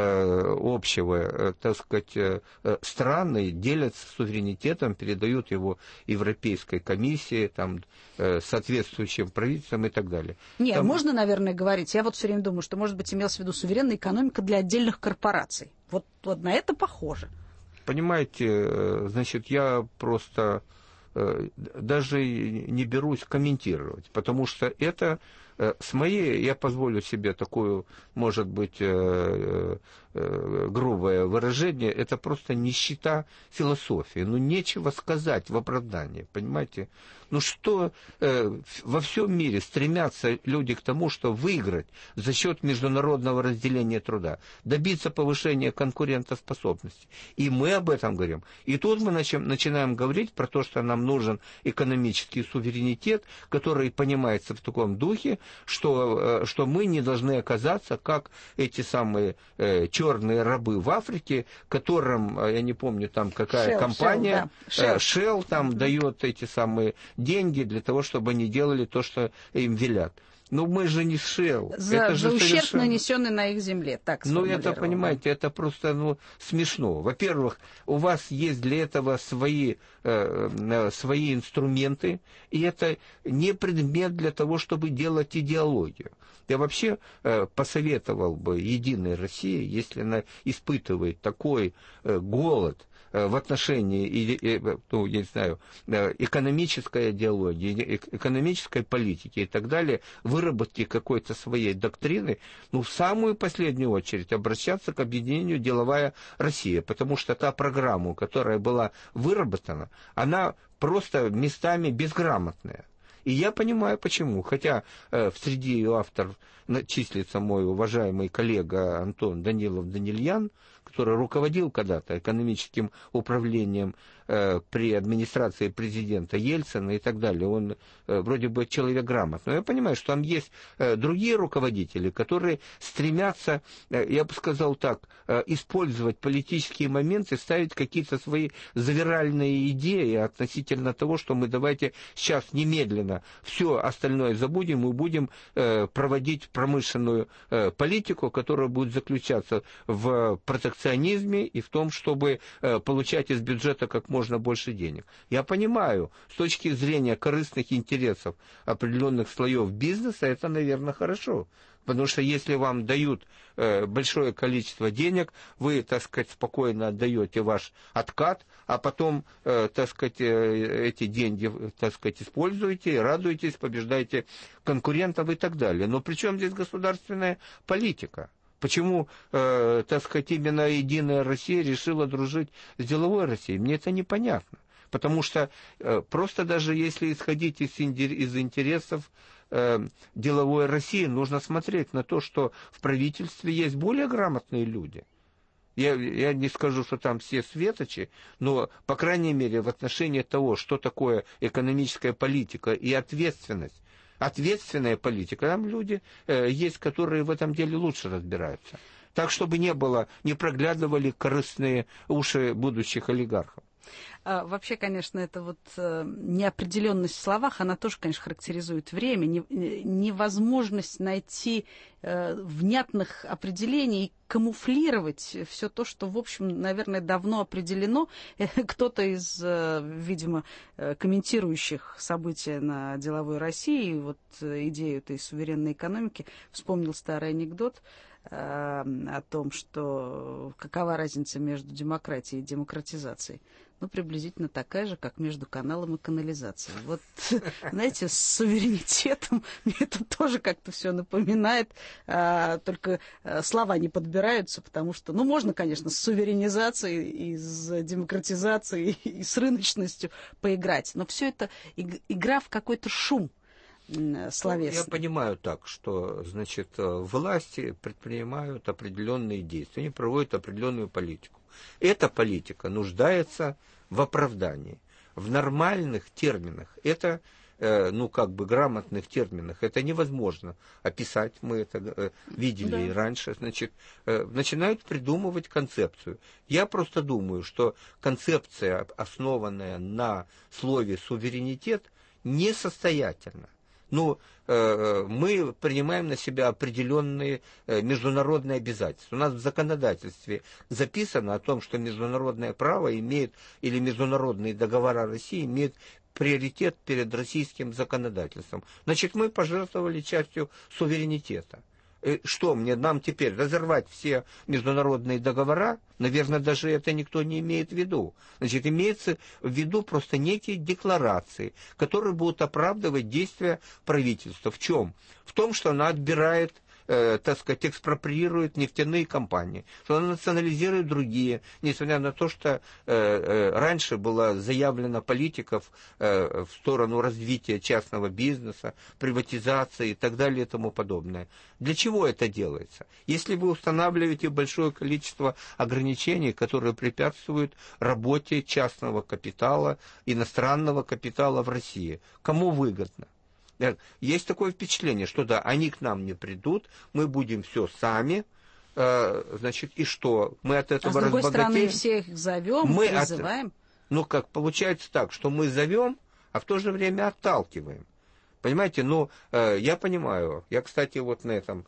общего, так сказать, страны делятся суверенитетом, передают его Европейской комиссии, там, соответствующим правительствам и так далее. Нет, там... можно, наверное, говорить, я вот все время думаю, что, может быть, имелось в виду суверенная экономика для отдельных корпораций. Вот на это похоже. Понимаете, значит, я просто даже не берусь комментировать, потому что это с моей, я позволю себе такую, может быть, грубое выражение, это просто нищета философии. Ну, нечего сказать в оправдании, понимаете? Ну, что во всем мире стремятся люди к тому, что выиграть за счет международного разделения труда, добиться повышения конкурентоспособности. И мы об этом говорим. И тут мы начинаем говорить про то, что нам нужен экономический суверенитет, который понимается в таком духе, что мы не должны оказаться как эти самые черные рабы в Африке, которым, я не помню, там какая компания, Shell там дает эти самые деньги для того, чтобы они делали то, что им велят. Ну, мы же не Shell. За ущерб, нанесенный на их земле, так сформулировал. Ну, это, понимаете, это просто смешно. Во-первых, у вас есть для этого свои инструменты, и это не предмет для того, чтобы делать идеологию. Я вообще посоветовал бы Единой России, если она испытывает такой голод в отношении, ну, я не знаю, экономической идеологии, экономической политики и так далее, выработки какой-то своей доктрины, ну, в самую последнюю очередь обращаться к объединению «Деловая Россия», потому что та программа, которая была выработана, она просто местами безграмотная. И я понимаю, почему. Хотя среди ее авторов числится мой уважаемый коллега Антон Данилов-Данильян, который руководил когда-то экономическим управлением при администрации президента Ельцина и так далее. Он вроде бы человек грамотный. Но я понимаю, что там есть другие руководители, которые стремятся, я бы сказал так, использовать политические моменты, ставить какие-то свои завиральные идеи относительно того, что мы давайте сейчас немедленно все остальное забудем и будем проводить промышленную политику, которая будет заключаться в протекционизме и в том, чтобы получать из бюджета как можно больше денег. Я понимаю, с точки зрения корыстных интересов определенных слоев бизнеса, это, наверное, хорошо. Потому что если вам дают большое количество денег, вы, так сказать, спокойно отдаете ваш откат, а потом, так сказать, эти деньги, так сказать, используете, радуетесь, побеждаете конкурентов и так далее. Но при чем здесь государственная политика? Почему, так сказать, именно Единая Россия решила дружить с Деловой Россией? Мне это непонятно. Потому что просто даже если исходить из интересов Деловой России, нужно смотреть на то, что в правительстве есть более грамотные люди. Я не скажу, что там все светочи, но, по крайней мере, в отношении того, что такое экономическая политика и ответственность, ответственная политика, там люди есть, которые в этом деле лучше разбираются. Так, чтобы не проглядывали корыстные уши будущих олигархов. Вообще, конечно, это вот неопределенность в словах, она тоже, конечно, характеризует время, невозможность найти внятных определений и камуфлировать все то, что, в общем, наверное, давно определено. Кто-то из, видимо, комментирующих события на Деловой России, вот идею этой суверенной экономики, вспомнил старый анекдот о том, что какова разница между демократией и демократизацией. Ну, приблизительно такая же, как между каналом и канализацией. Вот, знаете, с суверенитетом мне это тоже как-то все напоминает, только слова не подбираются, потому что, ну, можно, конечно, с суверенизацией и с демократизацией и с рыночностью поиграть, но все это игра в какой-то шум словесный. Я понимаю так, что, значит, власти предпринимают определенные действия, они проводят определенную политику. Эта политика нуждается в оправдании. В нормальных терминах, это, грамотных терминах, это невозможно описать, мы это видели и раньше, значит, начинают придумывать концепцию. Я просто думаю, что концепция, основанная на слове суверенитет, несостоятельна. Мы принимаем на себя определенные международные обязательства. У нас в законодательстве записано о том, что международное право имеет, или международные договора России имеют приоритет перед российским законодательством. Значит, мы пожертвовали частью суверенитета. Что нам теперь разорвать все международные договора? Наверное, даже это никто не имеет в виду. Значит, имеется в виду просто некие декларации, которые будут оправдывать действия правительства. В чем? В том, что она отбирает, так сказать, экспроприирует нефтяные компании, что она национализирует другие, несмотря на то, что раньше была заявлена политика в сторону развития частного бизнеса, приватизации и так далее и тому подобное. Для чего это делается? Если вы устанавливаете большое количество ограничений, которые препятствуют работе частного капитала, иностранного капитала в России, кому выгодно? есть такое впечатление, что да, они к нам не придут, мы будем все сами, значит, и что? Мы от этого разбогатеем. А с другой стороны, всех зовем, призываем. Ну, как получается так, что мы зовем, а в то же время отталкиваем. Понимаете, ну, я понимаю, я, кстати, вот на этом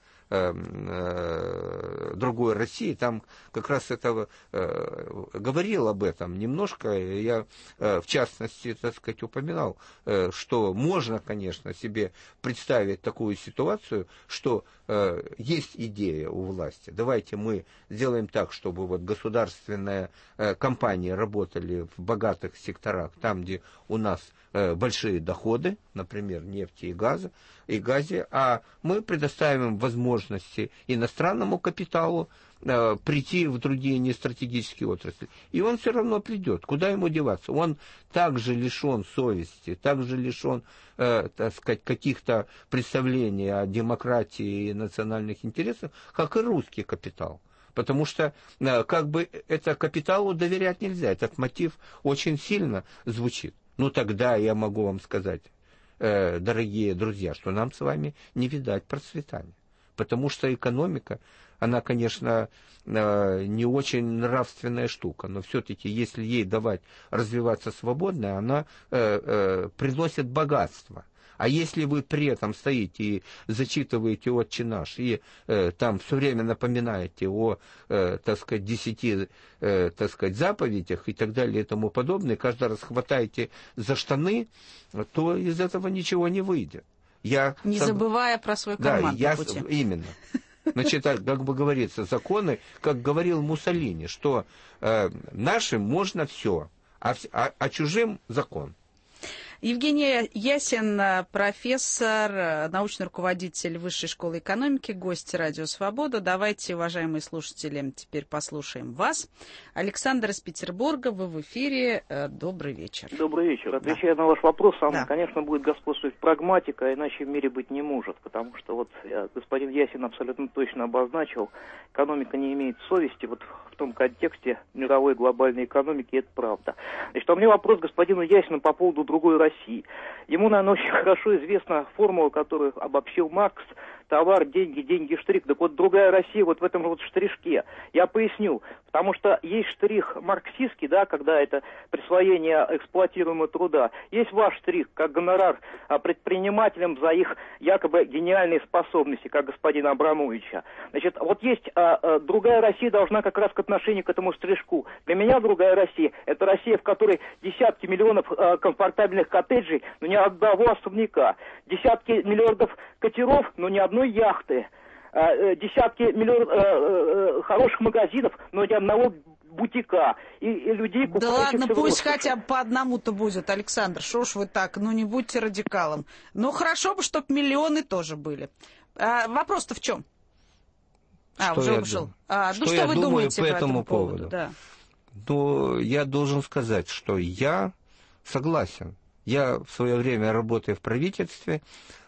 другой России, там как раз это говорил об этом немножко, я в частности, так сказать, упоминал, что можно, конечно, себе представить такую ситуацию, что есть идея у власти, давайте мы сделаем так, чтобы вот государственные компании работали в богатых секторах, там, где у нас большие доходы, например, нефти и газе, а мы предоставим возможности иностранному капиталу прийти в другие нестратегические отрасли. И он все равно придет. Куда ему деваться? Он также лишен совести, также лишен, так сказать, каких-то представлений о демократии и национальных интересах, как и русский капитал. Потому что как бы это капиталу доверять нельзя. Этот мотив очень сильно звучит. Ну тогда я могу вам сказать, дорогие друзья, что нам с вами не видать процветания. Потому что экономика, она, конечно, не очень нравственная штука, но все-таки, если ей давать развиваться свободно, она приносит богатство. А если вы при этом стоите и зачитываете «Отче наш», и там все время напоминаете о, так сказать, 10, так сказать, заповедях и так далее и тому подобное, каждый раз хватаете за штаны, то из этого ничего не выйдет. Забывая про свой карман. Да, именно. Значит, как бы говорится, законы, как говорил Муссолини, что нашим можно все, а чужим закон. Евгений Ясин, профессор, научный руководитель Высшей школы экономики, гость Радио Свобода. Давайте, уважаемые слушатели, теперь послушаем вас. Александр из Петербурга, вы в эфире. Добрый вечер. Добрый вечер. Отвечая на ваш вопрос, конечно, будет господствовать прагматика, иначе в мире быть не может, потому что вот господин Ясин абсолютно точно обозначил, экономика не имеет совести, вот в том контексте мировой глобальной экономики, это правда. Значит, у меня вопрос господину Ясину по поводу другой России. Ему, наверное, очень хорошо известна формула, которую обобщил Маркс: товар, деньги, деньги, штрих. Так вот, другая Россия вот в этом вот штришке. Я поясню. Потому что есть штрих марксистский, да, когда это присвоение эксплуатируемого труда. Есть ваш штрих, как гонорар предпринимателям за их якобы гениальные способности, как господина Абрамовича. Значит, вот есть другая Россия должна как раз к отношению к этому штришку. Для меня другая Россия — это Россия, в которой десятки миллионов комфортабельных коттеджей, но ни одного особняка. Десятки миллиардов катеров, но ни одной яхты. Десятки миллионов хороших магазинов, но ни одного бутика. И людей, да ладно, пусть хотя бы по одному-то будет, Александр. Что ж вы так, не будьте радикалом. Ну, хорошо бы, чтобы миллионы тоже были. Вопрос-то в чем? Уже ушел. Что вы думаете по этому поводу? Да. Ну, я должен сказать, что я согласен. Я в свое время, работая в правительстве,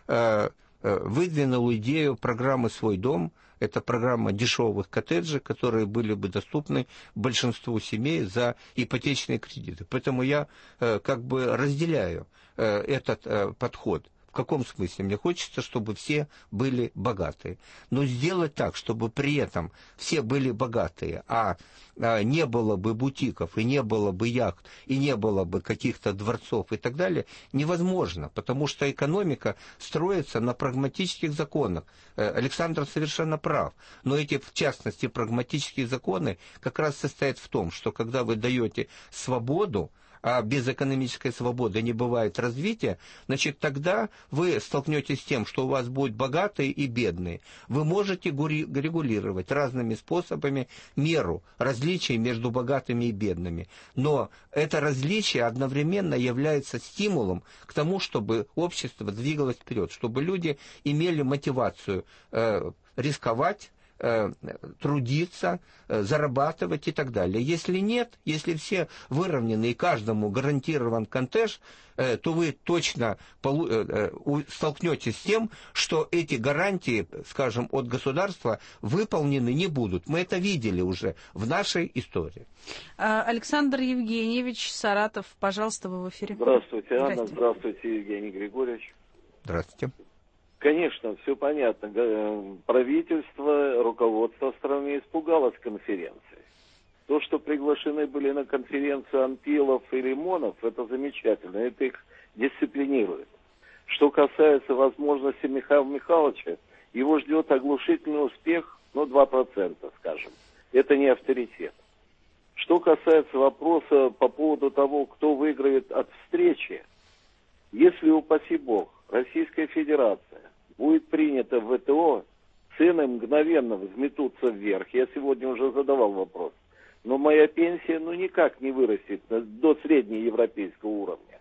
выдвинул идею программы «Свой дом». Это программа дешевых коттеджей, которые были бы доступны большинству семей за ипотечные кредиты. Поэтому я как бы разделяю этот подход. В каком смысле? Мне хочется, чтобы все были богатые. Но сделать так, чтобы при этом все были богатые, а не было бы бутиков, и не было бы яхт, и не было бы каких-то дворцов и так далее, невозможно, потому что экономика строится на прагматических законах. Александр совершенно прав. Но эти, в частности, прагматические законы как раз состоят в том, что когда вы даете свободу, а без экономической свободы не бывает развития, значит, тогда вы столкнетесь с тем, что у вас будут богатые и бедные. Вы можете регулировать разными способами меру различий между богатыми и бедными. Но это различие одновременно является стимулом к тому, чтобы общество двигалось вперед, чтобы люди имели мотивацию рисковать, трудиться, зарабатывать и так далее. Если нет, если все выровнены и каждому гарантирован коттедж, то вы точно столкнетесь с тем, что эти гарантии, скажем, от государства выполнены не будут. Мы это видели уже в нашей истории. Александр Евгеньевич, Саратов, пожалуйста, вы в эфире. Здравствуйте, Анна. Здравствуйте, Евгений Григорьевич. Здравствуйте. Конечно, все понятно. Правительство, руководство страны испугалось конференции. То, что приглашены были на конференцию Антилов и Лимонов, это замечательно, это их дисциплинирует. Что касается возможности Михаила Михайловича, его ждет оглушительный успех, 2%, скажем. Это не авторитет. Что касается вопроса по поводу того, кто выиграет от встречи, если, упаси бог, Российская Федерация будет принята в ВТО, цены мгновенно взметутся вверх. Я сегодня уже задавал вопрос. Но моя пенсия никак не вырастет до среднеевропейского уровня.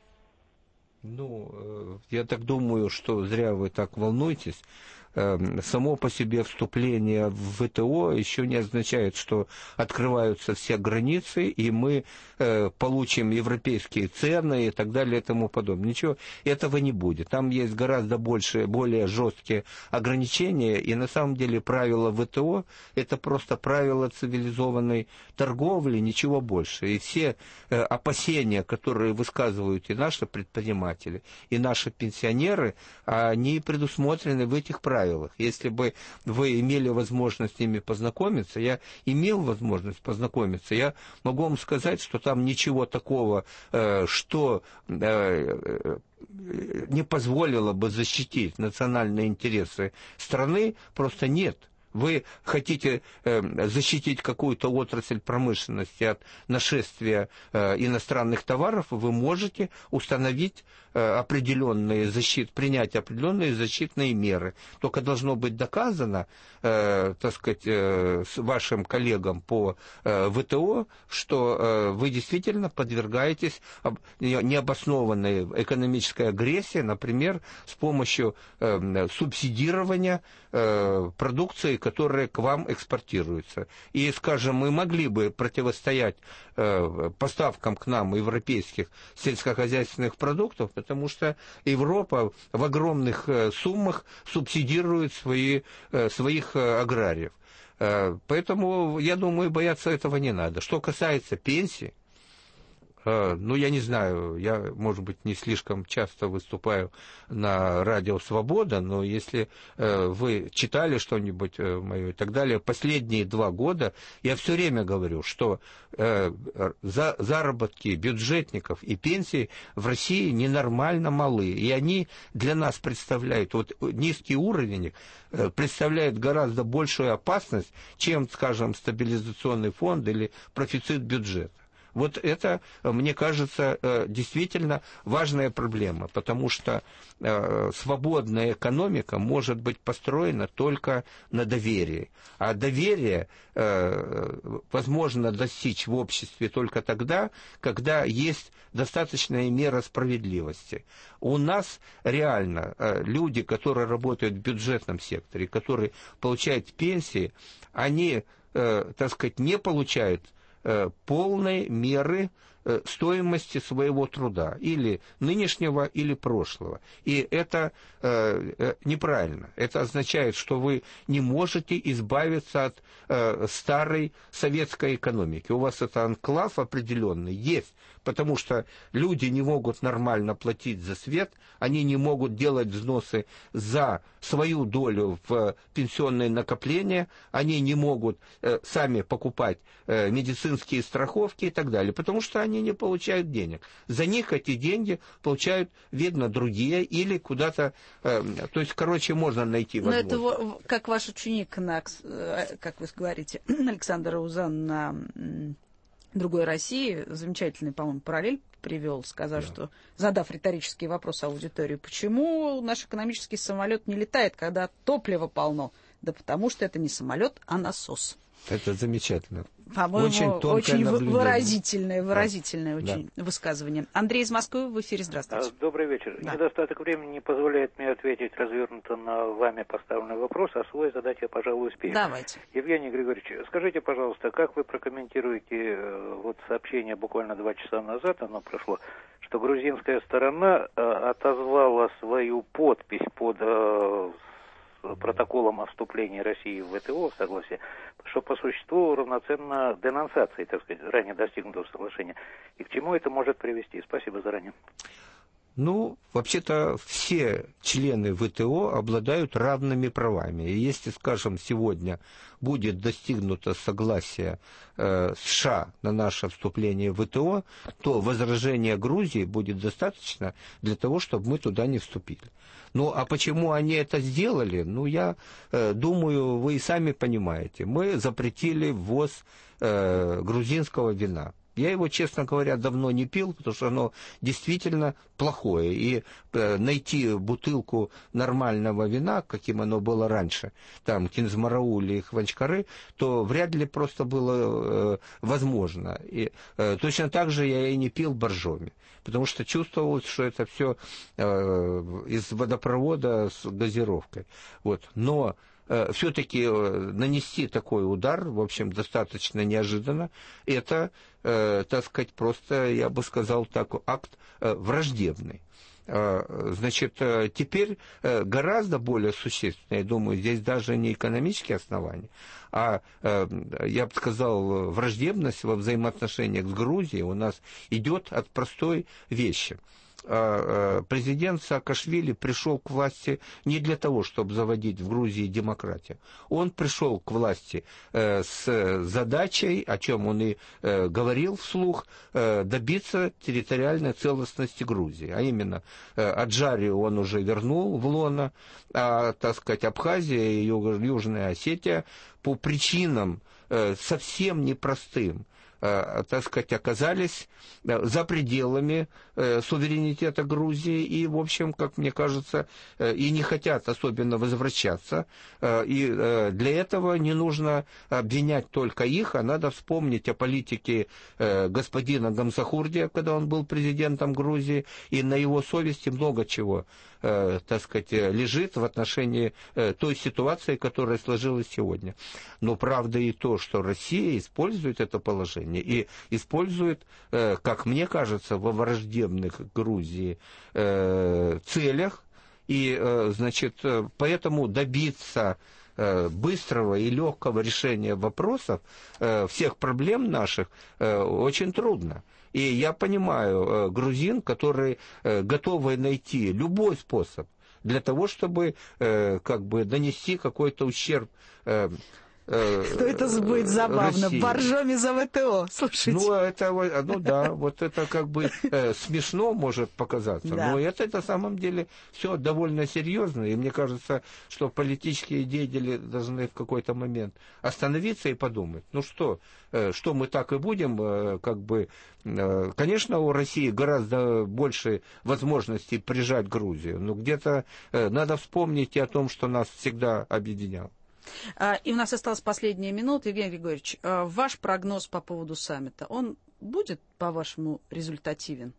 Я так думаю, что зря вы так волнуетесь. Само по себе вступление в ВТО еще не означает, что открываются все границы, и мы получим европейские цены и так далее и тому подобное. Ничего этого не будет. Там есть гораздо более жесткие ограничения, и на самом деле правила ВТО – это просто правила цивилизованной торговли, ничего больше. И все опасения, которые высказывают и наши предприниматели, и наши пенсионеры, они предусмотрены в этих правилах. Если бы вы имели возможность с ними познакомиться, я имел возможность познакомиться, я могу вам сказать, что там ничего такого, что не позволило бы защитить национальные интересы страны, просто нет. Вы хотите защитить какую-то отрасль промышленности от нашествия иностранных товаров, вы можете установить принять определенные защитные меры. Только должно быть доказано, вашим коллегам по ВТО, что вы действительно подвергаетесь необоснованной экономической агрессии, например, с помощью субсидирования продукции, которая к вам экспортируется. И, скажем, мы могли бы противостоять поставкам к нам европейских сельскохозяйственных продуктов, потому что Европа в огромных суммах субсидирует своих аграриев. Поэтому, я думаю, бояться этого не надо. Что касается пенсий, я не знаю, я, может быть, не слишком часто выступаю на радио «Свобода», но если вы читали что-нибудь мое и так далее, последние 2 года я все время говорю, что заработки бюджетников и пенсии в России ненормально малы, и они для нас представляют, низкий уровень представляет гораздо большую опасность, чем, скажем, стабилизационный фонд или профицит бюджета. Вот это, мне кажется, действительно важная проблема, потому что свободная экономика может быть построена только на доверии. А доверие возможно достичь в обществе только тогда, когда есть достаточная мера справедливости. У нас реально люди, которые работают в бюджетном секторе, которые получают пенсии, они, не получают полной меры стоимости своего труда, или нынешнего, или прошлого. И это неправильно. Это означает, что вы не можете избавиться от старой советской экономики. У вас это анклав определенный есть, потому что люди не могут нормально платить за свет, они не могут делать взносы за свою долю в пенсионные накопления, они не могут сами покупать медицинские страховки и так далее, потому что они не получают денег. За них эти деньги получают, видно, другие или куда-то, можно найти возможность. Но это как ваш ученик, как вы говорите, Александр Аузан на «Другой России», замечательный, по-моему, параллель привел, сказав, что, задав риторический вопрос аудитории, почему наш экономический самолет не летает, когда топлива полно? Да потому что это не самолет, а насос. Это замечательно. По-моему, очень выразительное высказывание. Андрей из Москвы, в эфире, здравствуйте. Добрый вечер. Да. Недостаток времени не позволяет мне ответить развернуто на вами поставленный вопрос, а свой задать я, пожалуй, успею. Давайте. Евгений Григорьевич, скажите, пожалуйста, как вы прокомментируете сообщение буквально 2 часа назад, оно прошло, что грузинская сторона отозвала свою подпись под протоколом о вступлении России в ВТО, в согласие, что по существу равноценно денонсации, ранее достигнутого соглашения. И к чему это может привести? Спасибо заранее. Ну, вообще-то все члены ВТО обладают равными правами. И если, скажем, сегодня будет достигнуто согласие США на наше вступление в ВТО, то возражения Грузии будет достаточно для того, чтобы мы туда не вступили. Ну, а почему они это сделали? Ну, я думаю, вы и сами понимаете. Мы запретили ввоз грузинского вина. Я его, честно говоря, давно не пил, потому что оно действительно плохое. И найти бутылку нормального вина, каким оно было раньше, там, Кинзмараули и Хванчкары, то вряд ли просто было возможно. И точно так же я и не пил боржоми, потому что чувствовалось, что это все из водопровода с газировкой. Вот. Но все-таки нанести такой удар, в общем, достаточно неожиданно, это, так сказать, просто, я бы сказал так, акт враждебный. Значит, теперь гораздо более существенно, я думаю, здесь даже не экономические основания, а, я бы сказал, враждебность во взаимоотношениях с Грузией у нас идет от простой вещи. Президент Саакашвили пришел к власти не для того, чтобы заводить в Грузии демократию. Он пришел к власти с задачей, о чем он и говорил вслух, добиться территориальной целостности Грузии. А именно, Аджарию он уже вернул в лоно, а, так сказать, Абхазия и Южная Осетия по причинам совсем непростым, так сказать, оказались за пределами суверенитета Грузии и, в общем, как мне кажется, и не хотят особенно возвращаться. И для этого не нужно обвинять только их, а надо вспомнить о политике господина Гамсахурдия, когда он был президентом Грузии, и на его совести много чего, так сказать, лежит в отношении той ситуации, которая сложилась сегодня. Но правда и то, что Россия использует это положение и использует, как мне кажется, во враждебных Грузии целях, и, значит, поэтому добиться быстрого и легкого решения вопросов, всех проблем наших, очень трудно. И я понимаю грузин, которые готовы найти любой способ для того, чтобы как бы нанести какой-то ущерб. Что это будет забавно? России. Боржоми за ВТО, слушайте. Ну, это, ну да, вот это как бы смешно может показаться, да. Но это на самом деле все довольно серьезно, и мне кажется, что политические деятели должны в какой-то момент остановиться и подумать, ну что мы так и будем, как бы, конечно, у России гораздо больше возможностей прижать Грузию, но где-то надо вспомнить и о том, что нас всегда объединяло. И у нас осталась последняя минута. Евгений Григорьевич, ваш прогноз по поводу саммита, он будет, по-вашему, результативен?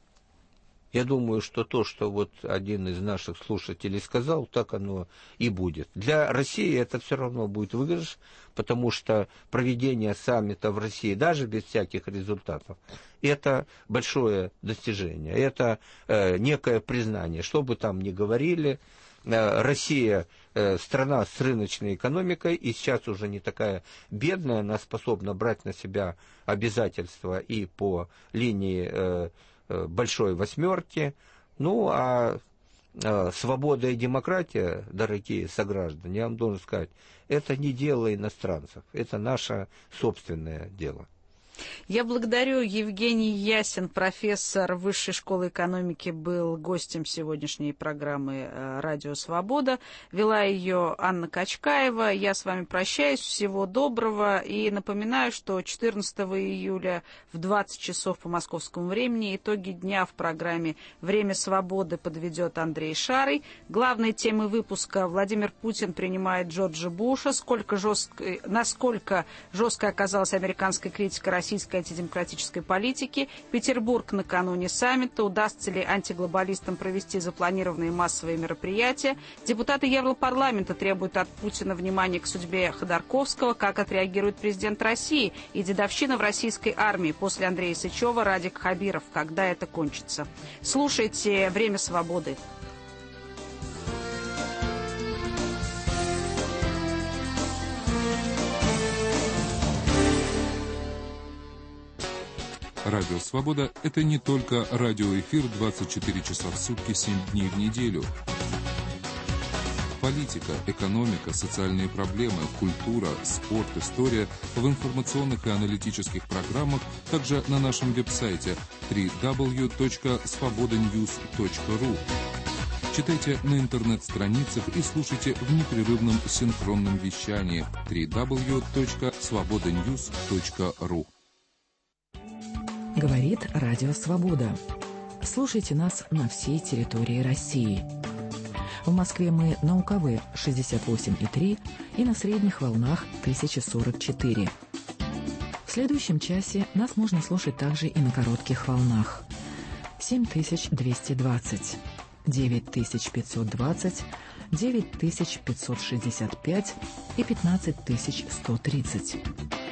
Я думаю, что то, что вот один из наших слушателей сказал, так оно и будет. Для России это все равно будет выигрыш, потому что проведение саммита в России, даже без всяких результатов, это большое достижение, это некое признание, что бы там ни говорили. Россия страна с рыночной экономикой, и сейчас уже не такая бедная, она способна брать на себя обязательства и по линии большой восьмерки. Ну, а свобода и демократия, дорогие сограждане, я вам должен сказать, это не дело иностранцев, это наше собственное дело. Я благодарю. Евгений Ясин, профессор Высшей школы экономики, был гостем сегодняшней программы «Радио Свобода». Вела ее Анна Качкаева. Я с вами прощаюсь. Всего доброго. И напоминаю, что 14 июля в 20 часов по московскому времени итоги дня в программе «Время свободы» подведет Андрей Шарый. Главные темы выпуска: Владимир Путин принимает Джорджа Буша, насколько жесткой оказалась американская критика российской антидемократической политики, Петербург накануне саммита, удастся ли антиглобалистам провести запланированные массовые мероприятия, депутаты Европарламента требуют от Путина внимания к судьбе Ходорковского, как отреагирует президент России, и дедовщина в российской армии после Андрея Сычева, Радик Хабиров, когда это кончится. Слушайте «Время свободы». Радио «Свобода» — это не только радиоэфир 24 часа в сутки, 7 дней в неделю. Политика, экономика, социальные проблемы, культура, спорт, история в информационных и аналитических программах, также на нашем веб-сайте www.svobodanews.ru. Читайте на интернет-страницах и слушайте в непрерывном синхронном вещании www.svobodanews.ru. Говорит Радио Свобода. Слушайте нас на всей территории России. В Москве мы на УКВ 68,3 и на средних волнах 1044. В следующем часе нас можно слушать также и на коротких волнах 7220, 9520, 9565 и 15130.